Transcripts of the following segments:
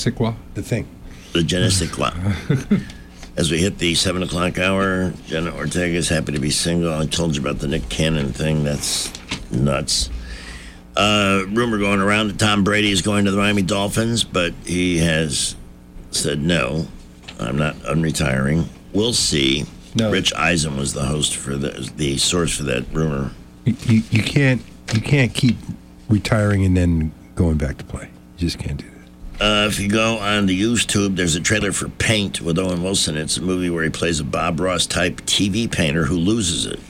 The thing. The je ne sais quoi. As we hit the 7 o'clock hour, Jenna Ortega is happy to be single. I told you about the Nick Cannon thing. That's nuts. Rumor going around that Tom Brady is going to the Miami Dolphins, but he has said no. I'm not unretiring. We'll see. No. Rich Eisen was the host for the source for that rumor. You can't keep retiring and then going back to play. You just can't do that. If you go on the YouTube, there's a trailer for Paint with Owen Wilson. It's a movie where he plays a Bob Ross-type TV painter who loses it.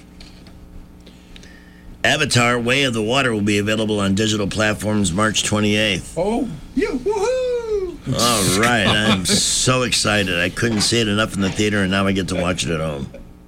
Avatar: Way of the Water will be available on digital platforms March 28th. Oh, yeah, woohoo! All right, I'm so excited. I couldn't see it enough in the theater, and now I get to watch it at home.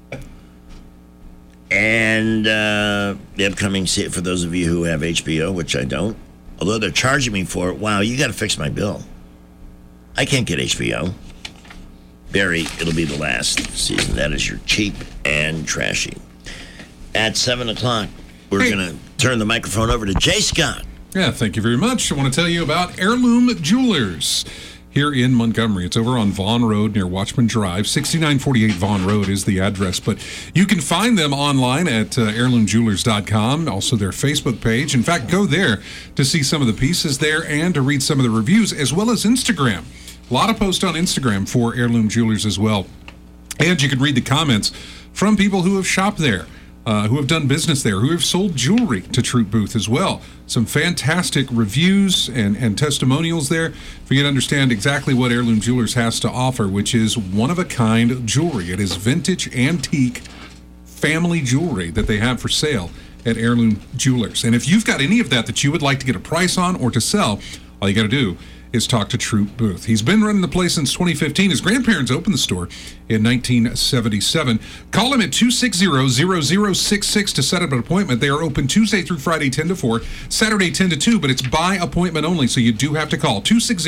And the upcoming, for those of you who have HBO, which I don't, although they're charging me for it, wow, you got to fix my bill. I can't get HBO. Barry, it'll be the last season. That is your cheap and trashy. At 7 o'clock, we're going to turn the microphone over to Jay Scott. Yeah, thank you very much. I want to tell you about Heirloom Jewelers here in Montgomery. It's over on Vaughn Road near Watchman Drive. 6948 Vaughn Road is the address, but you can find them online at heirloomjewelers.com, also their Facebook page. In fact, go there to see some of the pieces there and to read some of the reviews, as well as Instagram. A lot of posts on Instagram for Heirloom Jewelers as well. And you can read the comments from people who have shopped there, who have done business there, who have sold jewelry to Troop Booth as well. Some fantastic reviews and testimonials there for you to understand exactly what Heirloom Jewelers has to offer, which is one-of-a-kind jewelry. It is vintage, antique, family jewelry that they have for sale at Heirloom Jewelers. And if you've got any of that you would like to get a price on or to sell, all you got to do is talk to Troop Booth. He's been running the place since 2015. His grandparents opened the store in 1977. Call him at 260-0066 to set up an appointment. They are open Tuesday through Friday 10 to 4, Saturday 10 to 2, but it's by appointment only, so you do have to call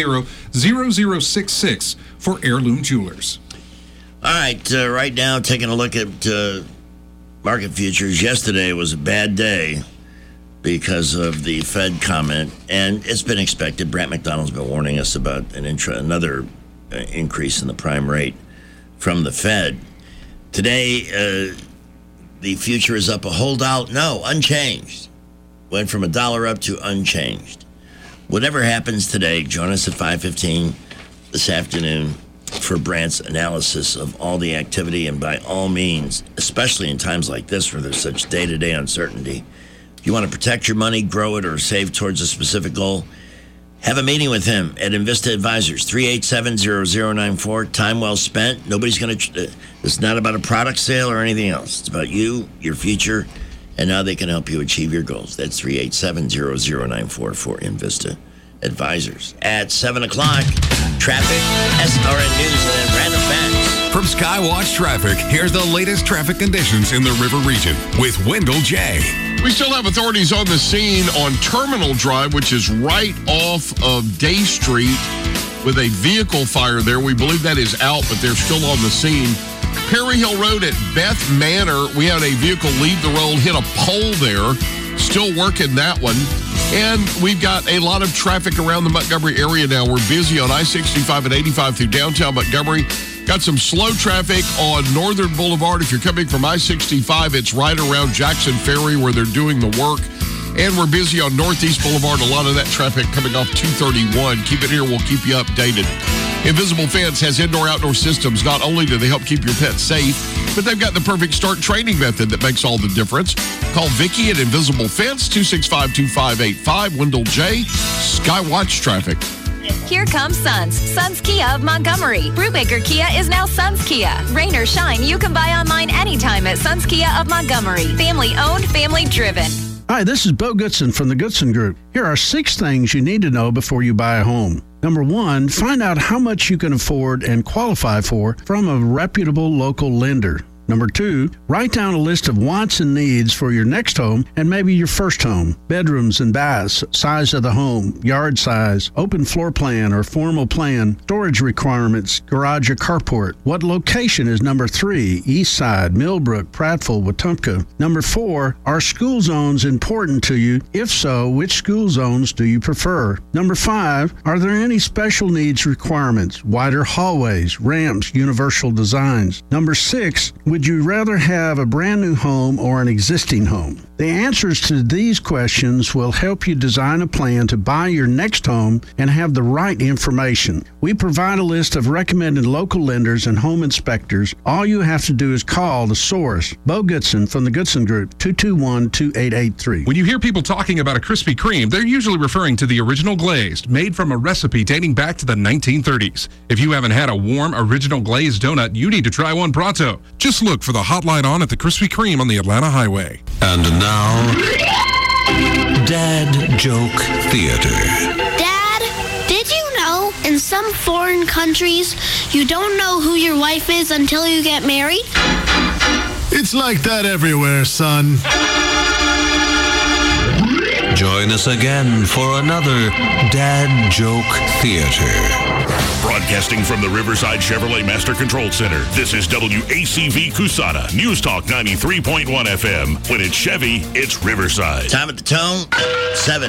260-0066 for Heirloom Jewelers. All right, right now, taking a look at market futures. Yesterday was a bad day because of the Fed comment, and it's been expected. Brant McDonald's been warning us about another increase in the prime rate from the Fed. Today, the future is up a holdout. No, unchanged. Went from $1 up to unchanged. Whatever happens today, join us at 5:15 this afternoon for Brant's analysis of all the activity, and by all means, especially in times like this where there's such day-to-day uncertainty, you want to protect your money, grow it, or save towards a specific goal, have a meeting with him at Invista Advisors, 387-0094. Time well spent. Nobody's going to... It's not about a product sale or anything else. It's about you, your future, and how they can help you achieve your goals. That's 387-0094 for Invista Advisors. At 7 o'clock, traffic, SRN News, and then random facts. From Skywatch Traffic, here's the latest traffic conditions in the River Region with Wendell J. We still have authorities on the scene on Terminal Drive, which is right off of Day Street, with a vehicle fire there. We believe that is out, but they're still on the scene. Perry Hill Road at Beth Manor, we had a vehicle leave the road, hit a pole there. Still working that one. And we've got a lot of traffic around the Montgomery area now. We're busy on I-65 and 85 through downtown Montgomery. Got some slow traffic on Northern Boulevard. If you're coming from I-65, it's right around Jackson Ferry where they're doing the work. And we're busy on Northeast Boulevard. A lot of that traffic coming off 231. Keep it here. We'll keep you updated. Invisible Fence has indoor-outdoor systems. Not only do they help keep your pets safe, but they've got the perfect start training method that makes all the difference. Call Vicki at Invisible Fence, 265-2585. Wendell J. Skywatch Traffic. Here comes Suns. Suns Kia of Montgomery. Brubaker Kia is now Suns Kia. Rain or shine, you can buy online anytime at Suns Kia of Montgomery. Family owned, family driven. Hi, this is Bo Goodson from the Goodson Group. Here are 6 things you need to know before you buy a home. Number 1, find out how much you can afford and qualify for from a reputable local lender. Number 2, write down a list of wants and needs for your next home and maybe your first home. Bedrooms and baths, size of the home, yard size, open floor plan or formal plan, storage requirements, garage or carport. What location is number 3? East Side, Millbrook, Prattville, Wetumpka. Number 4, are school zones important to you? If so, which school zones do you prefer? Number 5, are there any special needs requirements? Wider hallways, ramps, universal designs. Number 6, would you rather have a brand new home or an existing home? The answers to these questions will help you design a plan to buy your next home and have the right information. We provide a list of recommended local lenders and home inspectors. All you have to do is call the source, Bo Goodson from the Goodson Group, 221-2883. When you hear people talking about a Krispy Kreme, they're usually referring to the original glazed, made from a recipe dating back to the 1930s. If you haven't had a warm, original glazed donut, you need to try one pronto. Just look for the hotline on at the Krispy Kreme on the Atlanta Highway. And now, Dad Joke Theater. Dad, did you know in some foreign countries you don't know who your wife is until you get married? It's like that everywhere, son. Join us again for another Dad Joke Theater. Broadcasting from the Riverside Chevrolet Master Control Center, this is WACV Cusana, News Talk 93.1 FM. When it's Chevy, it's Riverside. Time at the tone, 7.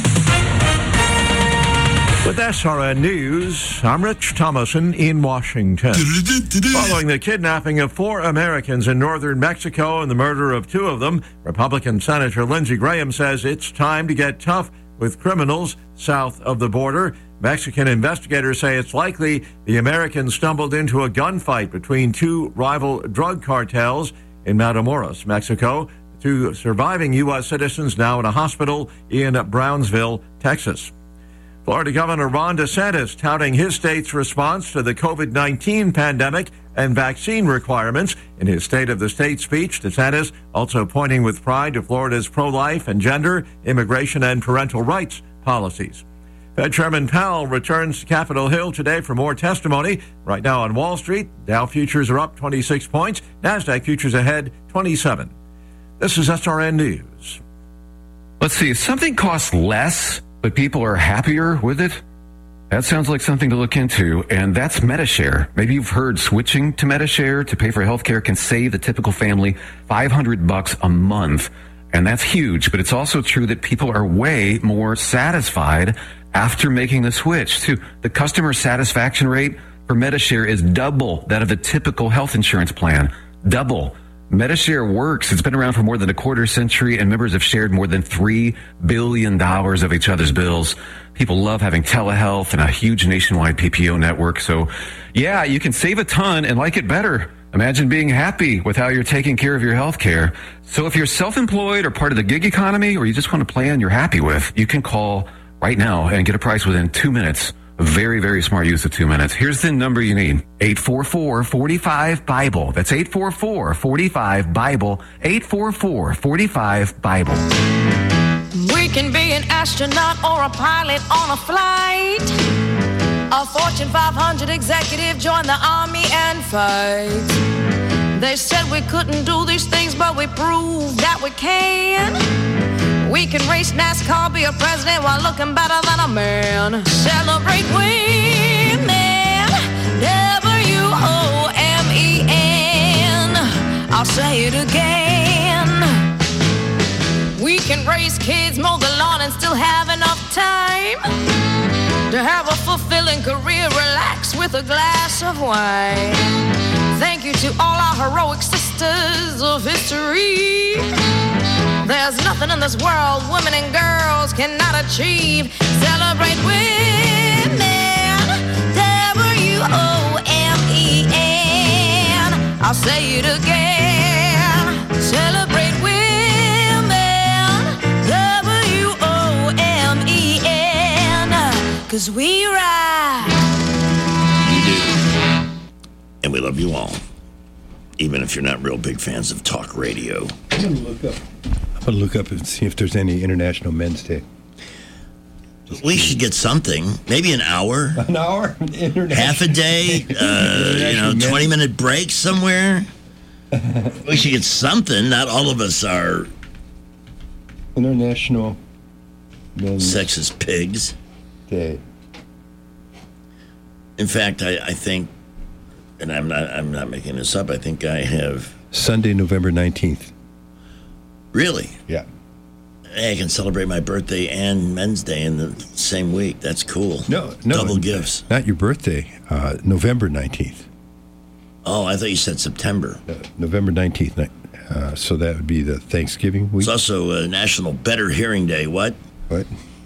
With SRN News, I'm Rich Thomason in Washington. Following the kidnapping of 4 Americans in northern Mexico and the murder of 2 of them, Republican Senator Lindsey Graham says it's time to get tough with criminals south of the border. Mexican investigators say it's likely the Americans stumbled into a gunfight between 2 rival drug cartels in Matamoros, Mexico. 2 surviving U.S. citizens now in a hospital in Brownsville, Texas. Florida Governor Ron DeSantis touting his state's response to the COVID-19 pandemic and vaccine requirements. In his State of the State speech, DeSantis also pointing with pride to Florida's pro-life and gender, immigration, and parental rights policies. Fed Chairman Powell returns to Capitol Hill today for more testimony. Right now on Wall Street, Dow futures are up 26 points, NASDAQ futures ahead 27. This is SRN News. Let's see, if something costs less, but people are happier with it, that sounds like something to look into, and that's Medi-Share. Maybe you've heard switching to Medi-Share to pay for healthcare can save the typical family $500 a month, and that's huge, but it's also true that people are way more satisfied after making the switch, too. The customer satisfaction rate for Medi-Share is double that of the typical health insurance plan. Double. Medi-Share works. It's been around for more than a quarter century, and members have shared more than $3 billion of each other's bills. People love having telehealth and a huge nationwide PPO network. So, yeah, you can save a ton and like it better. Imagine being happy with how you're taking care of your health care. So if you're self-employed or part of the gig economy, or you just want a plan you're happy with, you can call right now and get a price within 2 minutes. A very, very smart use of 2 minutes. Here's the number you need. 844-45-BIBLE. That's 844-45-BIBLE. 844-45-BIBLE. We can be an astronaut or a pilot on a flight. A Fortune 500 executive join the army and fight. They said we couldn't do these things, but we proved that we can. We can race NASCAR, be a president while looking better than a man. Celebrate women, W-O-M-E-N. I'll say it again. We can raise kids, mow the lawn, and still have enough time to have a fulfilling career, relax with a glass of wine. Thank you to all our heroic sisters of history. There's nothing in this world women and girls cannot achieve. Celebrate women, W-O-M-E-N. I'll say it again. Celebrate women, W-O-M-E-N. 'Cause we ride. You do. And we love you all. Even if you're not real big fans of talk radio. I'm going to look up and see if there's any International Men's Day. We should get something. Maybe an hour. An hour? Half a day. 20-minute break somewhere. We should get something. Not all of us are International Men's sexist pigs. Day. In fact, I think, and I'm not making this up, I think I have... Sunday, November 19th. Really? Yeah. Hey, I can celebrate my birthday and Men's Day in the same week. That's cool. No. Double gifts. Not your birthday. November 19th. Oh, I thought you said September. November 19th. So that would be the Thanksgiving week. It's also National Better Hearing Day. What? What?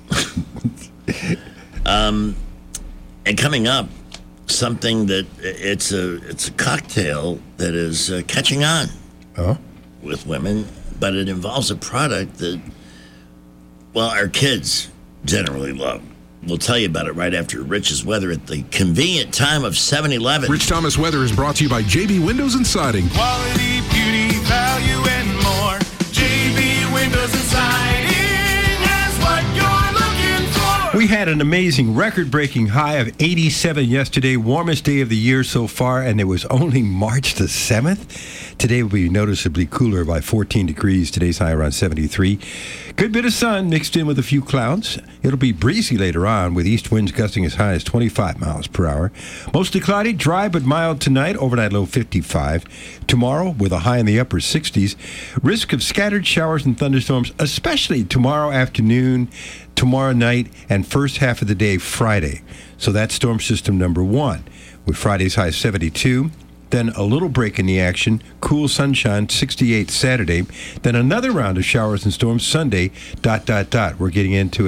And coming up, something that it's a cocktail that is catching on with women, but it involves a product that, well, our kids generally love. We'll tell you about it right after Rich's weather at the convenient time of 7-Eleven. Rich Thomas Weather is brought to you by JB Windows and Siding. Quality, beauty, value, and more. JB Windows and Siding is what you're looking for. We had an amazing record-breaking high of 87 yesterday, warmest day of the year so far, and it was only March the 7th. Today will be noticeably cooler by 14 degrees. Today's high around 73. Good bit of sun mixed in with a few clouds. It'll be breezy later on with east winds gusting as high as 25 miles per hour. Mostly cloudy, dry but mild tonight. Overnight low 55. Tomorrow with a high in the upper 60s. Risk of scattered showers and thunderstorms, especially tomorrow afternoon, tomorrow night, and first half of the day Friday. So that's storm system number 1 with Friday's high 72. Then a little break in the action, cool sunshine, 68 Saturday. Then another round of showers and storms Sunday. ... We're getting into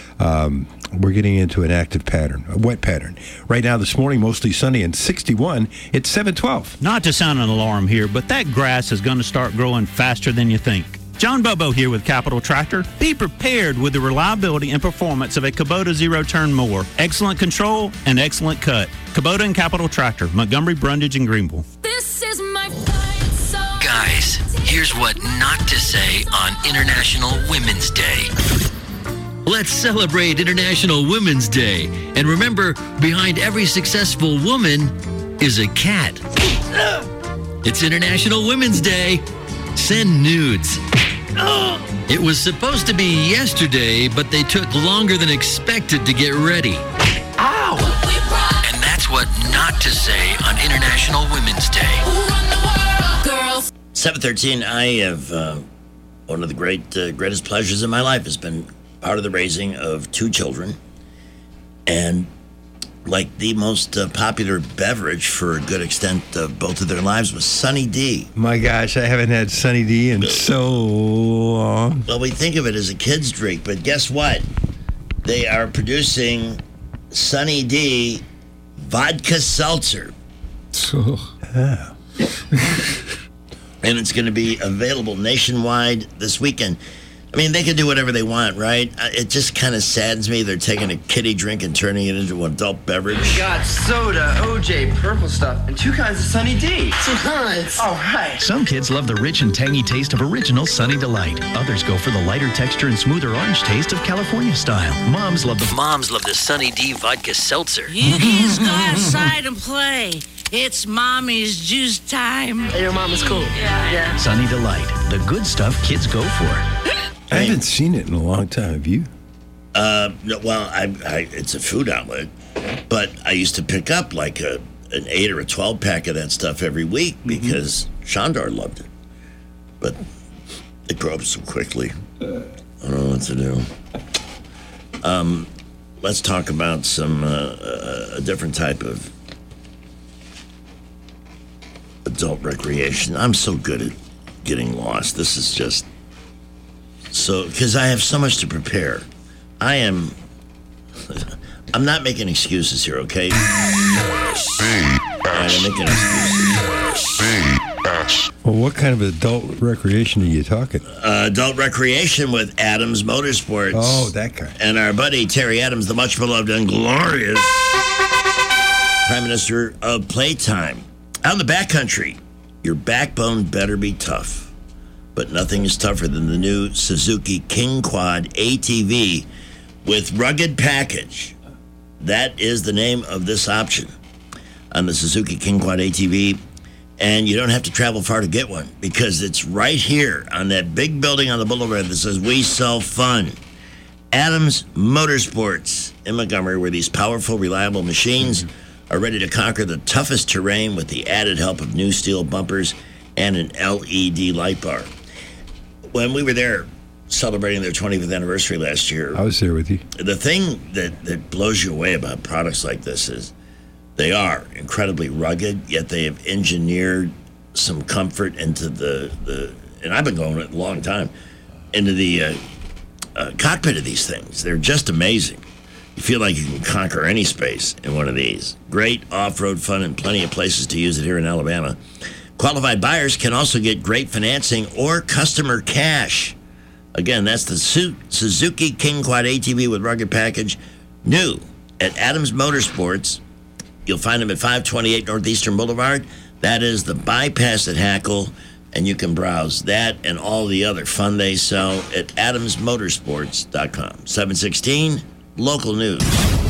an active pattern, a wet pattern. Right now, this morning, mostly sunny and 61. It's 7:12. Not to sound an alarm here, but that grass is going to start growing faster than you think. John Bobo here with Capital Tractor. Be prepared with the reliability and performance of a Kubota zero-turn mower. Excellent control and excellent cut. Kubota and Capital Tractor, Montgomery, Brundage, and Greenville. This is my fight song. Guys, here's what not to say on International Women's Day. Let's celebrate International Women's Day. And remember, behind every successful woman is a cat. It's International Women's Day. Send nudes. It was supposed to be yesterday, but they took longer than expected to get ready. Ow! And that's what not to say on International Women's Day. 7:13. I have one of the greatest pleasures in my life has been part of the raising of 2 children, and like the most popular beverage for a good extent of both of their lives was Sunny D. My gosh, I haven't had Sunny D in so long. Well, we think of it as a kid's drink, but guess what? They are producing Sunny D vodka seltzer. Yeah. And it's going to be available nationwide this weekend. I mean, they can do whatever they want, right? It just kind of saddens me they're taking a kiddie drink and turning it into an adult beverage. We got soda, OJ, purple stuff, and 2 kinds of Sunny D. 2 kinds. All right. Some kids love the rich and tangy taste of original Sunny Delight. Others go for the lighter texture and smoother orange taste of California style. Moms love the Sunny D vodka seltzer. You kids go outside and play. It's Mommy's juice time. Hey, your mom is cool. Yeah. Sunny Delight, the good stuff kids go for. I haven't seen it in a long time. Have you? No, well, it's a food outlet, but I used to pick up like an 8 or a 12 pack of that stuff every week because Shandar loved it. But it grew up so quickly. I don't know what to do. Let's talk about some a different type of adult recreation. I'm so good at getting lost. This is just so, because I have so much to prepare. I'm not making excuses here, okay? I'm making excuses. Well, what kind of adult recreation are you talking? Adult recreation with Adams Motorsports. Oh, that kind. And our buddy Terry Adams, the much beloved and glorious Prime Minister of Playtime. Out in the backcountry, your backbone better be tough. But nothing is tougher than the new Suzuki King Quad ATV with rugged package. That is the name of this option. On the Suzuki King Quad ATV, And you don't have to travel far to get one because it's right here on that big building on the boulevard that says, "We sell fun." Adams Motorsports in Montgomery, where these powerful, reliable machines are ready to conquer the toughest terrain with the added help of new steel bumpers and an LED light bar. When we were there celebrating their 25th anniversary last year, I was there with you. the thing that blows you away about products like this is they are incredibly rugged, yet they have engineered some comfort into the and I've been going a long time, into the cockpit of these things. They're just amazing. You feel like you can conquer any space in one of these. Great off-road fun and plenty of places to use it here in Alabama. Qualified buyers can also get great financing or customer cash. Again, that's the Suzuki King Quad ATV with rugged package, new at Adams Motorsports. You'll find them at 528 Northeastern Boulevard. That is the bypass at Hackle, and you can browse that and all the other fun they sell at adamsmotorsports.com. 716 Local News.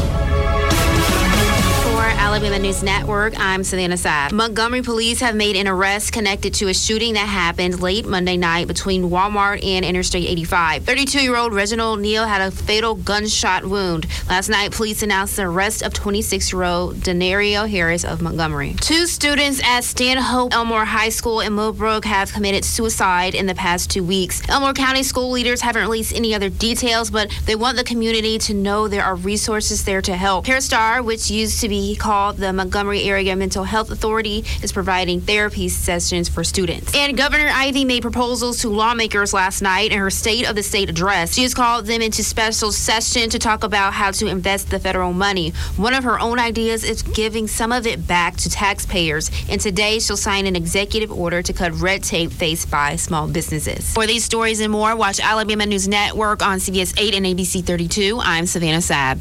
For Alabama News Network, I'm Savannah Saab. Montgomery police have made an arrest connected to a shooting that happened late Monday night between Walmart and Interstate 85. 32-year-old Reginald Neal had a fatal gunshot wound. Last night, police announced the arrest of 26-year-old Denario Harris of Montgomery. 2 students at Stanhope Elmore High School in Millbrook have committed suicide in the past 2 weeks. Elmore County school leaders haven't released any other details, but they want the community to know there are resources there to help. CareStar, which used to be called the Montgomery Area Mental Health Authority, is providing therapy sessions for students. And Governor Ivey made proposals to lawmakers last night in her State of the State address. She has called them into special session to talk about how to invest the federal money. One of her own ideas is giving some of it back to taxpayers. And today she'll sign an executive order to cut red tape faced by small businesses. For these stories and more, watch Alabama News Network on CBS 8 and ABC 32. I'm Savannah Saab.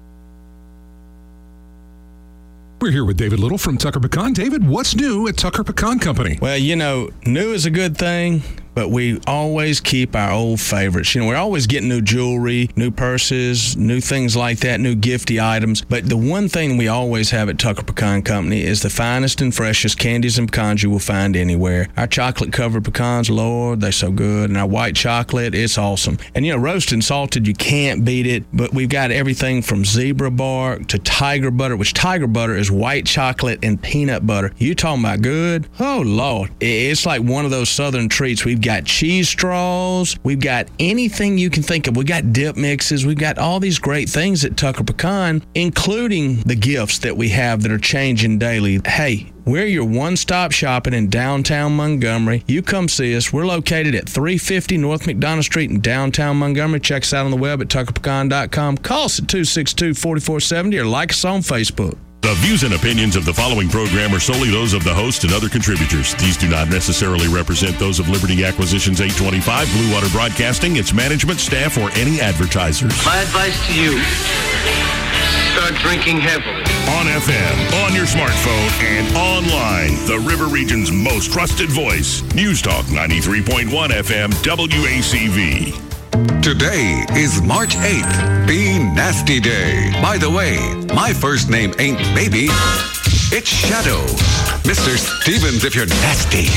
We're here with David Little from Tucker Pecan. David, what's new at Tucker Pecan Company? Well, new is a good thing, but we always keep our old favorites. We're always getting new jewelry, new purses, new things like that, new gifty items. But the one thing we always have at Tucker Pecan Company is the finest and freshest candies and pecans you will find anywhere. Our chocolate-covered pecans, Lord, they're so good. And our white chocolate, it's awesome. And, roasted and salted, you can't beat it. But we've got everything from zebra bark to tiger butter, which tiger butter is white chocolate and peanut butter. You talking about good? Oh, Lord. It's like one of those southern treats. We've got cheese straws. We've got anything you can think of. We got dip mixes. We've got all these great things at Tucker Pecan, including the gifts that we have that are changing daily. Hey, we're your one-stop shopping in downtown Montgomery. You come see us. We're located at 350 North McDonough Street in downtown Montgomery. Check us out on the web at tuckerpecan.com. Call us at 262-4470 or like us on Facebook. The views and opinions of the following program are solely those of the host and other contributors. These do not necessarily represent those of Liberty Acquisitions 825, Blue Water Broadcasting, its management, staff, or any advertisers. My advice to you, start drinking heavily. On FM, on your smartphone, and online, the River Region's most trusted voice. News Talk 93.1 FM, WACV. Today is March 8th, Be Nasty Day. By the way, my first name ain't Baby, it's Shadow. Mr. Stevens, if you're nasty.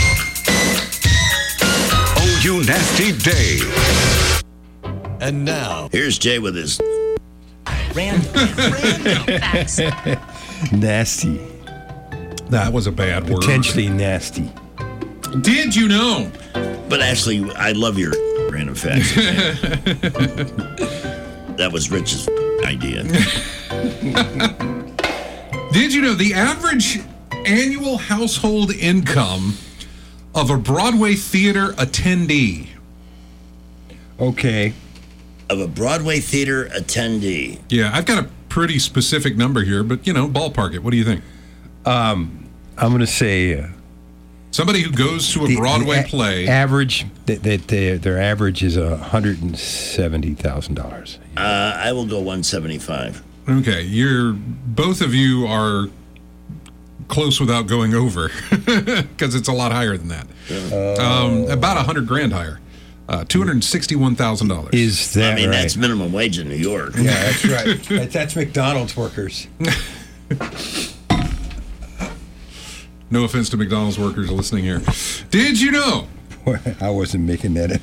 Oh, you nasty day. And now, here's Jay with his random facts. Nasty. That was a bad word. Potentially nasty. Did you know? But actually, I love your random facts. That was Rich's idea. Did you know the average annual household income of a Broadway theater attendee? Okay. Of a Broadway theater attendee. Yeah, I've got a pretty specific number here, but, ballpark it. What do you think? I'm going to say... somebody who goes to a Broadway play. Average, their average is $170,000. I will go 175. Okay, both of you are close without going over because it's a lot higher than that. About $100,000 higher. $261,000. Is that right? That's minimum wage in New York. Yeah, that's right. That's McDonald's workers. No offense to McDonald's workers listening here. Did you know? I wasn't making that.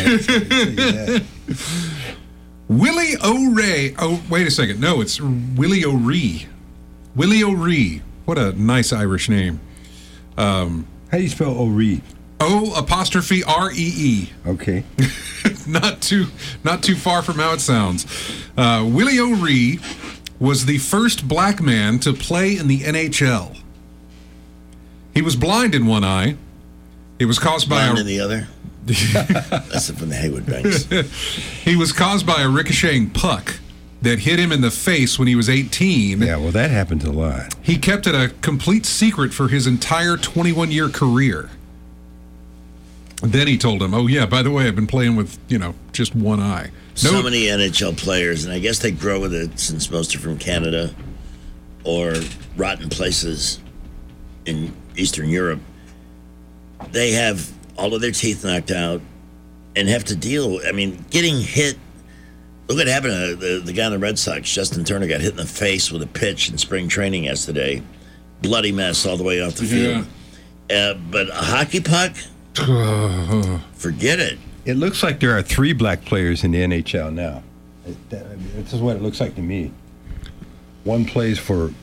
Willie O'Ree. Oh, wait a second. No, it's Willie O'Ree. Willie O'Ree. What a nice Irish name. How do you spell O'Ree? O''REE. Okay. Not too far from how it sounds. Willie O'Ree was the first black man to play in the NHL. He was blind in one eye. It was caused by blind in the other. That's from the Haywood Banks. He was caused by a ricocheting puck that hit him in the face when he was 18. Yeah, well, that happens a lot. He kept it a complete secret for his entire 21-year career. Then he told him, oh, yeah, by the way, I've been playing with, just one eye. So many NHL players, and I guess they grow with it since most are from Canada or rotten places in Eastern Europe. They have all of their teeth knocked out and have to deal. I mean, getting hit. Look what happened to the guy on the Red Sox. Justin Turner got hit in the face with a pitch in spring training yesterday. Bloody mess all the way off the field. But a hockey puck? Forget it. It looks like there are 3 black players in the NHL now. This is what it looks like to me. One plays for...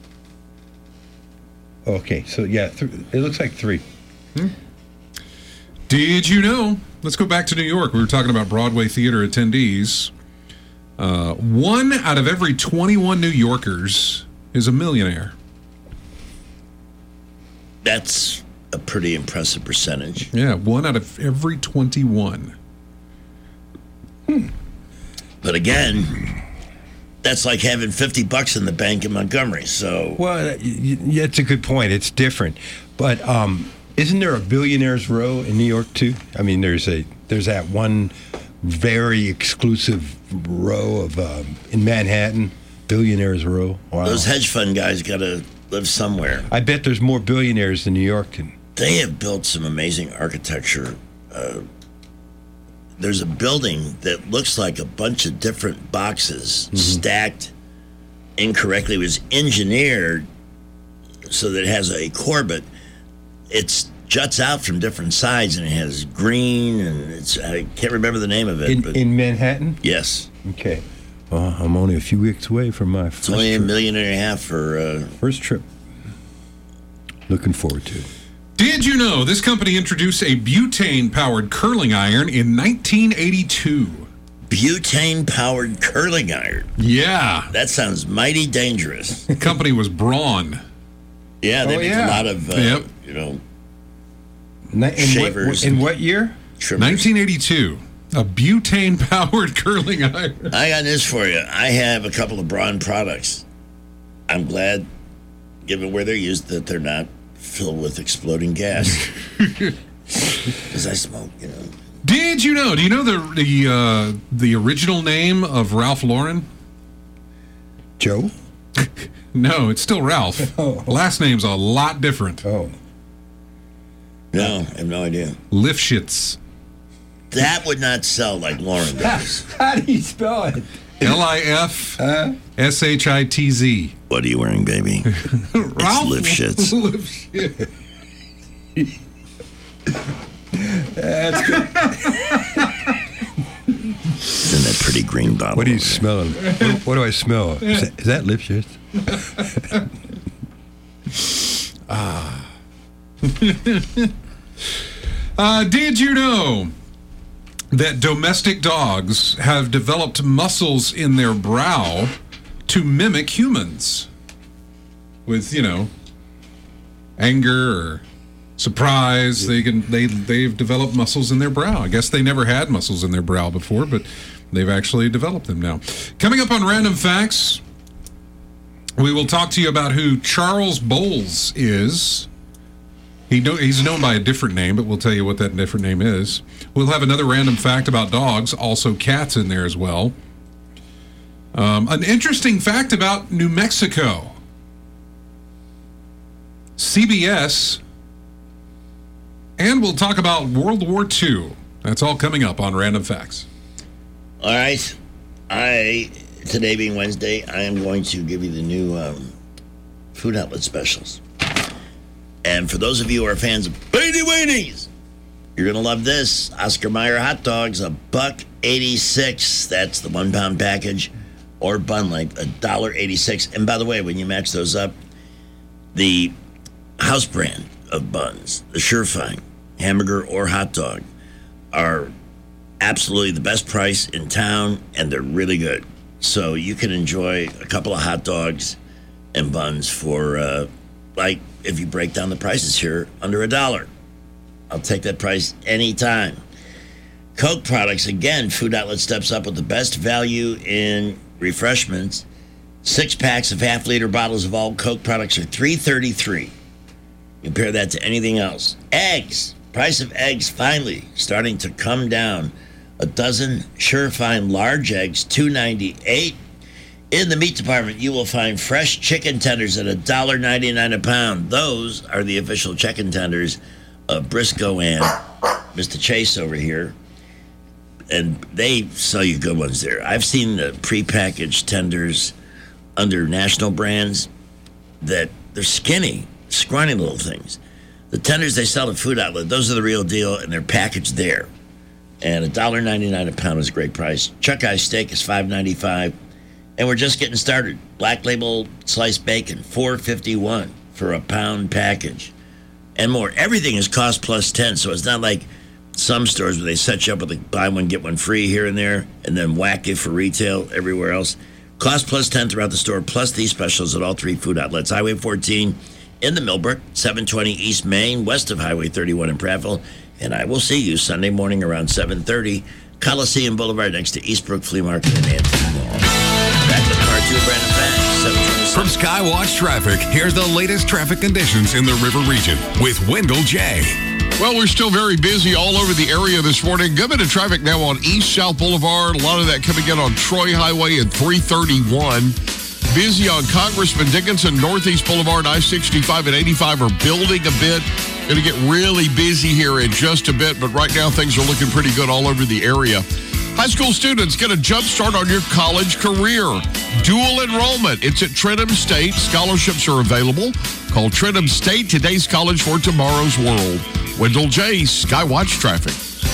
Okay, so yeah, it looks like 3. Did you know? Let's go back to New York. We were talking about Broadway theater attendees. 1 out of every 21 New Yorkers is a millionaire. That's a pretty impressive percentage. Yeah, 1 out of every 21. But again, that's like having $50 in the bank in Montgomery. So, well, that's a good point. It's different, but isn't there a billionaires row in New York too? I mean, there's that one very exclusive row of in Manhattan, billionaires row. Wow. Those hedge fund guys got to live somewhere. I bet there's more billionaires in New York than. They have built some amazing architecture. There's a building that looks like a bunch of different boxes stacked incorrectly. It was engineered so that it has a core, but it juts out from different sides, and it has green, and I can't remember the name of it. In Manhattan? Yes. Okay. Well, I'm only a few weeks away from my first trip. It's only $1.5 million for... first trip. Looking forward to it. Did you know this company introduced a butane-powered curling iron in 1982? Butane-powered curling iron? Yeah. That sounds mighty dangerous. The company was Braun. Yeah, they make a lot of, shavers. In what year? Trimmers. 1982. A butane-powered curling iron. I got news for you. I have a couple of Braun products. I'm glad, given where they're used, that they're not filled with exploding gas. Because I smoke, Did you know? Do you know the original name of Ralph Lauren? Joe? No, it's still Ralph. Oh. Last name's a lot different. Oh. No, I have no idea. Lifshitz. That would not sell like Lauren does. How do you spell it? Lifshitz. What are you wearing, baby? Ralph Lifshitz. That's good. It's in that pretty green bottle. What are you smelling? What do I smell? Is that Lifshitz? Did you know that domestic dogs have developed muscles in their brow to mimic humans? With, anger or surprise, they've developed muscles in their brow. I guess they never had muscles in their brow before, but they've actually developed them now. Coming up on Random Facts, we will talk to you about who Charles Bowles is. He's known by a different name, but we'll tell you what that different name is. We'll have another random fact about dogs, also cats in there as well. An interesting fact about New Mexico. CBS. And we'll talk about World War II. That's all coming up on Random Facts. All right. Today being Wednesday, I am going to give you the new food outlet specials. And for those of you who are fans of Beanie Weenies, you're going to love this. Oscar Mayer hot dogs, $1.86. That's the 1 pound package, or bun length, $1.86. And by the way, when you match those up, the house brand of buns, the Surefine, hamburger or hot dog, are absolutely the best price in town, and they're really good. So you can enjoy a couple of hot dogs and buns for, like, if you break down the prices here, under $1. I'll take that price anytime. Coke products, again, Food Outlet steps up with the best value in refreshments. 6 packs of half-liter bottles of all Coke products are $3.33. Compare that to anything else. Eggs. Price of eggs finally starting to come down. A dozen Surefine large eggs, $2.98. In the meat department, you will find fresh chicken tenders at $1.99 a pound. Those are the official chicken tenders of Briscoe and Mr. Chase over here. And they sell you good ones there. I've seen the prepackaged tenders under national brands that they're skinny, scrawny little things. The tenders they sell at Food Outlet, those are the real deal, and they're packaged there. And $1.99 a pound is a great price. Chuck Eye steak is $5.95. And we're just getting started. Black Label sliced bacon, $4.51 for a pound package. And more. Everything is cost plus 10, so it's not like some stores where they set you up with a buy one, get one free here and there, and then whack it for retail everywhere else. Cost plus 10 throughout the store, plus these specials at all 3 Food Outlets. Highway 14 in the Millbrook, 720 East Main, west of Highway 31 in Prattville. And I will see you Sunday morning around 7:30, Coliseum Boulevard next to Eastbrook Flea Market and Anthony Mall. Back to part 2 of Brandon Facts, 727. From Skywatch Traffic, here's the latest traffic conditions in the River Region with Wendell J. Well, we're still very busy all over the area this morning. Good bit of traffic now on East-South Boulevard. A lot of that coming in on Troy Highway and 331. Busy on Congressman Dickinson, Northeast Boulevard, I-65 and 85 are building a bit. Going to get really busy here in just a bit, but right now things are looking pretty good all over the area. High school students, get a jump start on your college career. Dual enrollment. It's at Trenton State. Scholarships are available. Call Trenton State, today's college for tomorrow's world. Wendell J., Skywatch Traffic.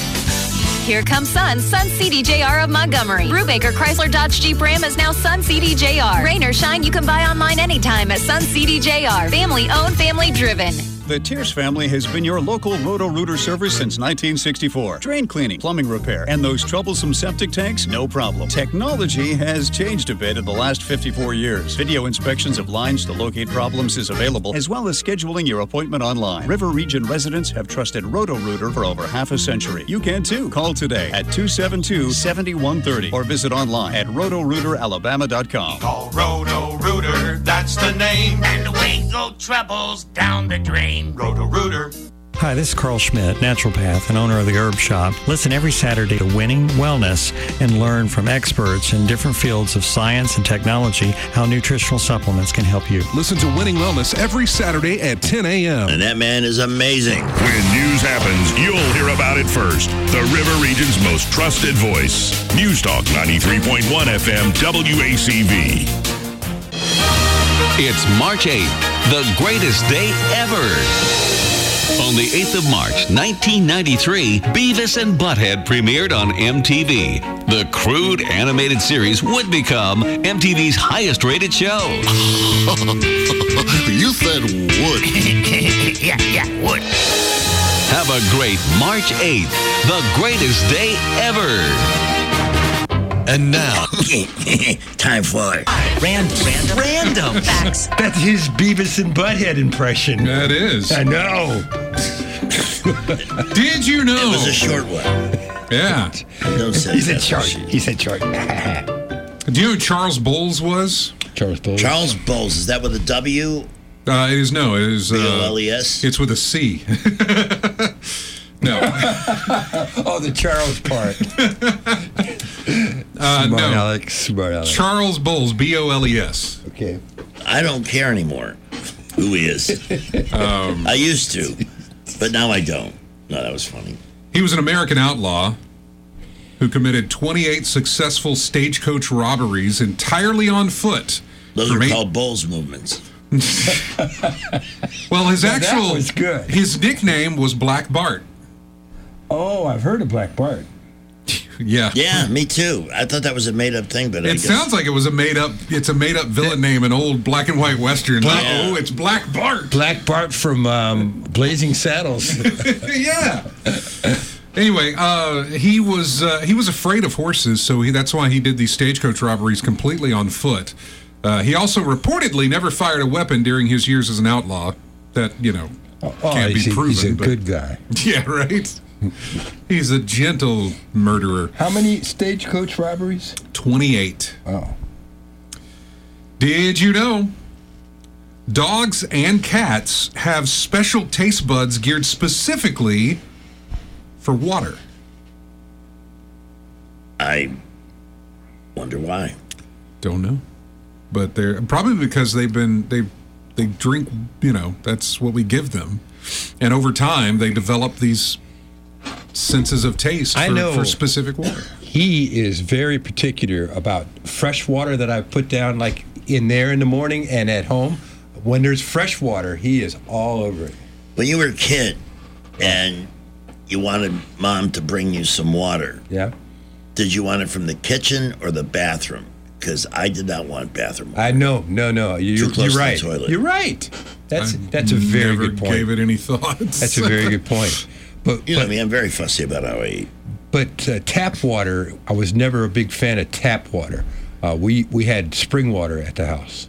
Here comes Sun CDJR of Montgomery. Brubaker Chrysler Dodge Jeep Ram is now Sun CDJR. Rain or shine, you can buy online anytime at Sun CDJR. Family owned, family driven. The Tierce family has been your local Roto-Rooter service since 1964. Drain cleaning, plumbing repair, and those troublesome septic tanks, no problem. Technology has changed a bit in the last 54 years. Video inspections of lines to locate problems is available, as well as scheduling your appointment online. River Region residents have trusted Roto-Rooter for over half a century. You can too. Call today at 272-7130 or visit online at rotorooteralabama.com. Call Roto-Rooter, that's the name. And away go troubles down the drain. Roto-Rooter. Hi, this is Carl Schmidt, naturopath and owner of the Herb Shop. Listen every Saturday to Winning Wellness and learn from experts in different fields of science and technology how nutritional supplements can help you. Listen to Winning Wellness every Saturday at 10 a.m. And that man is amazing. When news happens, you'll hear about it first. The River Region's most trusted voice. News Talk 93.1 FM WACV. It's March 8th, the greatest day ever. On the 8th of March, 1993, Beavis and Butthead premiered on MTV. The crude animated series would become MTV's highest-rated show. You said would. yeah, would. Have a great March 8th, the greatest day ever. And now, time for random facts. That's his Beavis and Butthead impression. That is. I know. Did you know? It was a short one. Yeah. He said short. He said short. Do you know who Charles Bowles was? Charles Bowles. Charles Bowles. Is that with a W? It is no. It is B-O-L-E-S? It's with a C. No. Oh, the Charles part. No. Alex. Charles Bowles, B-O-L-E-S. Okay. I don't care anymore who he is. I used to, but now I don't. No, that was funny. He was an American outlaw who committed 28 successful stagecoach robberies entirely on foot. Those are called Bowles movements. Well, that was good. His nickname was Black Bart. Oh, I've heard of Black Bart. Yeah. Yeah, me too. I thought that was a made-up thing, but I It guess sounds like it was a made-up villain name, an old black and white Western. Oh, it's Black Bart. Black Bart from Blazing Saddles. Yeah. Anyway, he was afraid of horses, so that's why he did these stagecoach robberies completely on foot. He also reportedly never fired a weapon during his years as an outlaw. That, can't be proven. He's a good guy. Yeah, right? He's a gentle murderer. How many stagecoach robberies? 28. Oh. Did you know dogs and cats have special taste buds geared specifically for water? I wonder why. Don't know. But they're probably because they drink, that's what we give them. And over time they develop these senses of taste for specific water. He is very particular about fresh water that I put down, like in there in the morning and at home. When there's fresh water, he is all over it. When you were a kid and you wanted Mom to bring you some water, did you want it from the kitchen or the bathroom? Because I did not want bathroom water. No. You're right. To the toilet. You're right. That's a very good point. Gave it any thoughts. That's a very good point. But I mean, I'm very fussy about how I eat. But tap water, I was never a big fan of tap water. We had spring water at the house.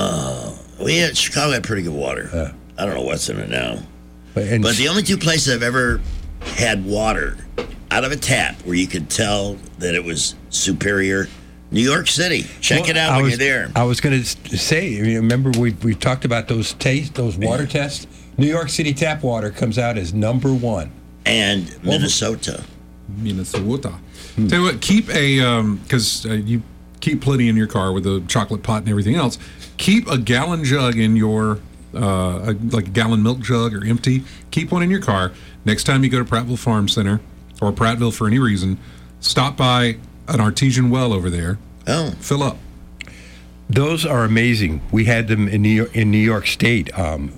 Chicago had pretty good water. I don't know what's in it now. But the only two places I've ever had water out of a tap where you could tell that it was superior, New York City. Check it out when you're there. I was going to say, remember we talked about those water tests? New York City tap water comes out as number 1. And Minnesota. Tell you what, keep because you keep plenty in your car with the chocolate pot and everything else. Keep a gallon jug in your, like a gallon milk jug or empty. Keep one in your car. Next time you go to Prattville Farm Center or Prattville for any reason, stop by an artesian well over there. Oh. Fill up. Those are amazing. We had them in New York State. Boy,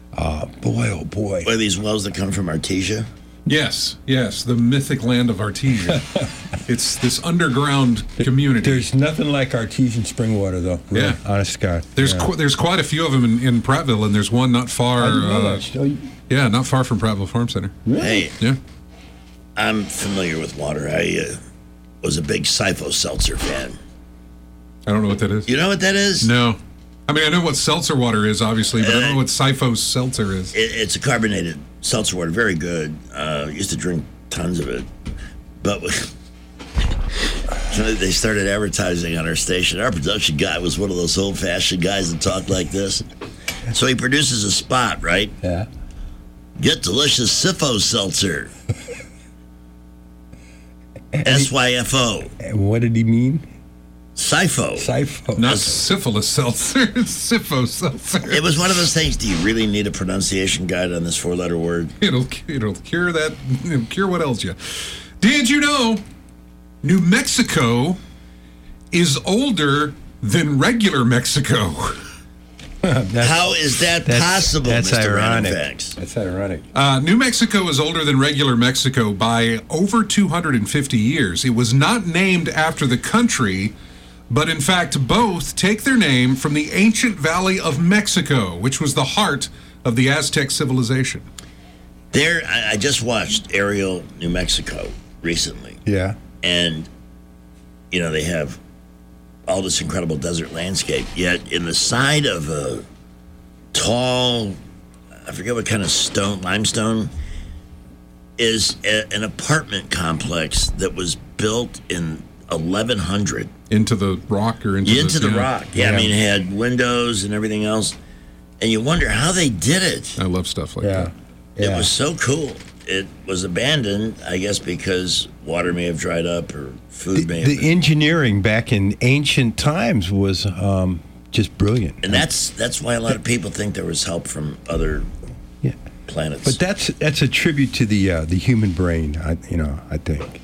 oh boy. What are these wells that come from Artesia? Yes, the mythic land of Artesia. It's this underground community. There's nothing like artesian spring water, though. Really, honest to God. There's quite a few of them in Prattville, and there's one not far. Not far from Prattville Farm Center. Really? Hey, yeah. I'm familiar with water. I was a big Sifo Seltzer fan. I don't know what that is. You know what that is? No. I mean, I know what seltzer water is, obviously, but I don't know what Sifo Seltzer is. It's a carbonated seltzer water, very good. Used to drink tons of it. But they started advertising on our station. Our production guy was one of those old-fashioned guys that talked like this. So he produces a spot, right? Yeah. Get delicious Sifo Seltzer. SYFO. And what did he mean? Sifo. Not syphilis seltzer. It's Sifo seltzer. It was one of those things. Do you really need a pronunciation guide on this 4-letter word? It'll cure that. It'll cure what else you. Did you know New Mexico is older than regular Mexico? How is that possible, that's Mr. ironic. Random Facts? That's ironic. New Mexico is older than regular Mexico by over 250 years. It was not named after the country, but in fact both take their name from the ancient Valley of Mexico, which was the heart of the Aztec civilization. I just watched Ariel, New Mexico recently. Yeah. And, they have all this incredible desert landscape, yet in the side of a tall, I forget what kind of stone, limestone, is an apartment complex that was built in 1100. Into the rock or into the rock. Yeah, I mean, it had windows and everything else. And you wonder how they did it. I love stuff like that. It was so cool. It was abandoned, I guess, because water may have dried up or food may have The engineering back in ancient times was just brilliant. And that's why a lot of people think there was help from other planets. But that's a tribute to the human brain, I think.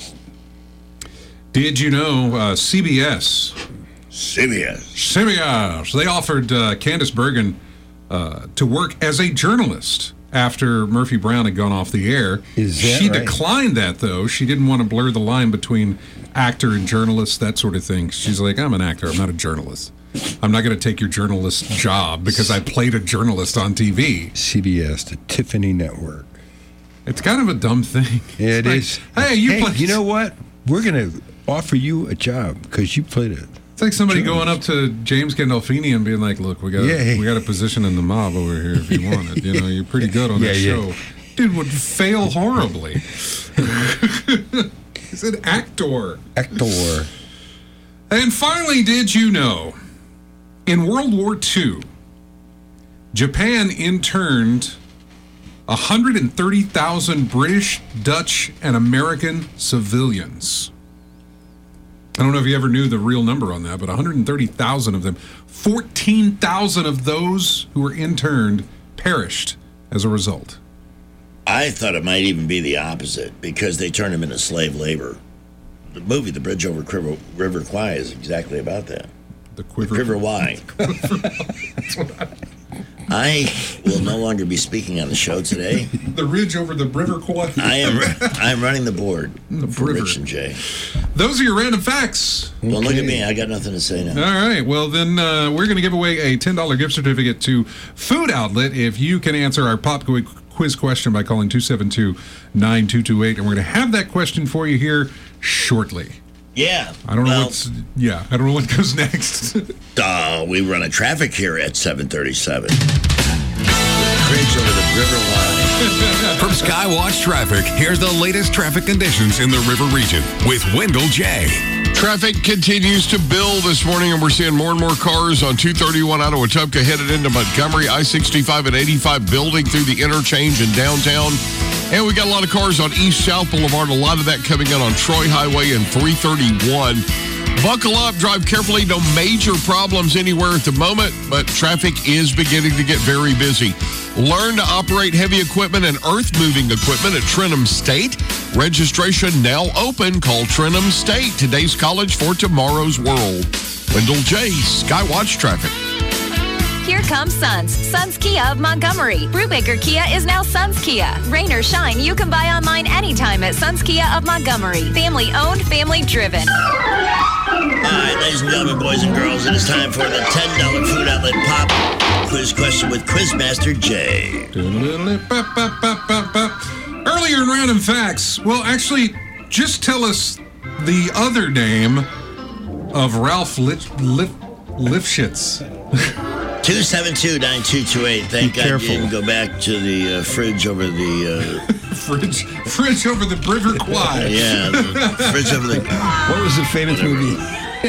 Did you know CBS? CBS. They offered Candace Bergen to work as a journalist after Murphy Brown had gone off the air. She declined that, though. She didn't want to blur the line between actor and journalist, that sort of thing. She's like, I'm an actor. I'm not a journalist. I'm not going to take your journalist job because I played a journalist on TV. CBS, the Tiffany Network. It's kind of a dumb thing. Yeah, it is. Hey, you know what? We're going to offer you a job because you played it. It's like somebody going up to James Gandolfini and being like, look, we got a position in the mob over here if you want it. You know, you're pretty good on that show. Dude would fail horribly. He's an actor. And finally, did you know, in World War II, Japan interned 130,000 British, Dutch, and American civilians. I don't know if you ever knew the real number on that, but 130,000 of them, 14,000 of those who were interned perished as a result. I thought it might even be the opposite because they turned them into slave labor. The movie, The Bridge Over River Kwai, is exactly about that. The Quiver Kwai. I will no longer be speaking on the show today. The Ridge Over the River Kwai. I'm running the board for Rich and Jay. Those are your random facts. Well, look at me. I got nothing to say now. All right. Well, then we're going to give away a $10 gift certificate to Food Outlet if you can answer our pop quiz question by calling 272-9228. And we're going to have that question for you here shortly. Yeah. I don't know what goes next. We run a traffic here at 737. Bridge over the river line. From Skywatch Traffic, here's the latest traffic conditions in the river region with Wendell J. Traffic continues to build this morning, and we're seeing more and more cars on 231 out of Wetumpka headed into Montgomery, I-65 and 85 building through the interchange in downtown. And we got a lot of cars on East-South Boulevard, a lot of that coming in on Troy Highway and 331. Buckle up, drive carefully. No major problems anywhere at the moment, but traffic is beginning to get very busy. Learn to operate heavy equipment and earth-moving equipment at Trenham State. Registration now open. Call Trenham State. Today's college for tomorrow's world. Wendell J., Skywatch Traffic. Here comes Suns. Suns Kia of Montgomery. Brubaker Kia is now Suns Kia. Rain or shine, you can buy online anytime at Suns Kia of Montgomery. Family owned, family driven. All right, ladies and gentlemen, boys and girls, it is time for the $10 Food Outlet Pop Quiz Question with Quizmaster Jay. Earlier in Random Facts, well, actually, just tell us the other name of Ralph Lifshitz. 272-9228. Thank God you didn't go back to the fridge over the... fridge over the River Kwai. Yeah, the fridge over the... What was the famous movie?